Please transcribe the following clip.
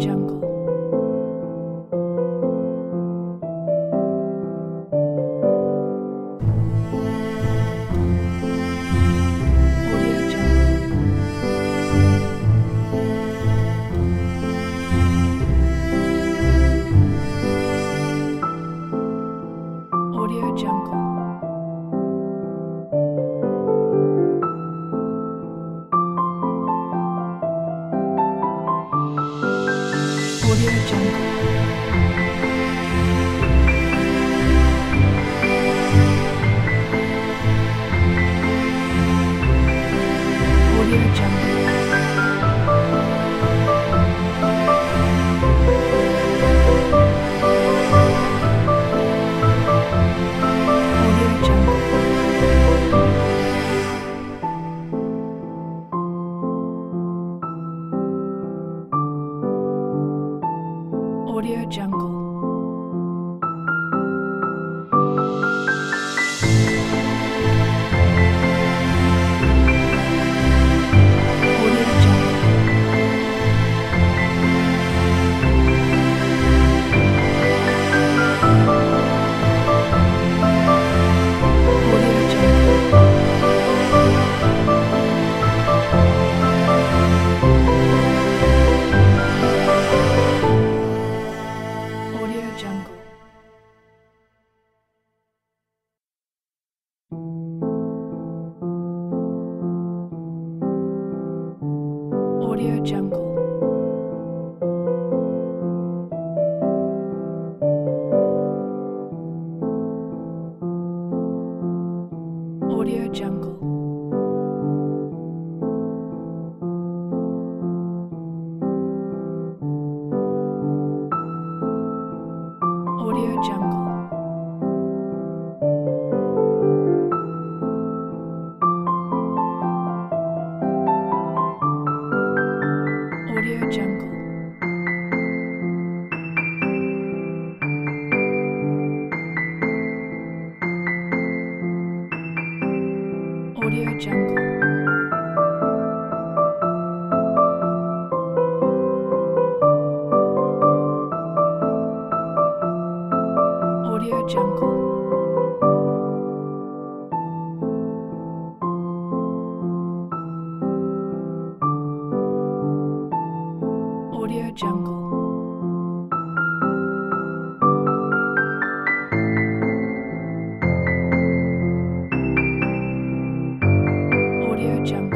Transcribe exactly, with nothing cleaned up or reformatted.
Jungle. Audio Jungle. Audio Jungle. Audio Jungle. Audio Jungle. Audio Jungle. Audio Jungle. Audio Jungle. Audio Jungle. Audio Jungle. Audio Jungle. Audio Jungle. Audio Jungle. Audio Jungle. Audio Jungle. Audio Jungle. Audio Jungle. Audio Jungle.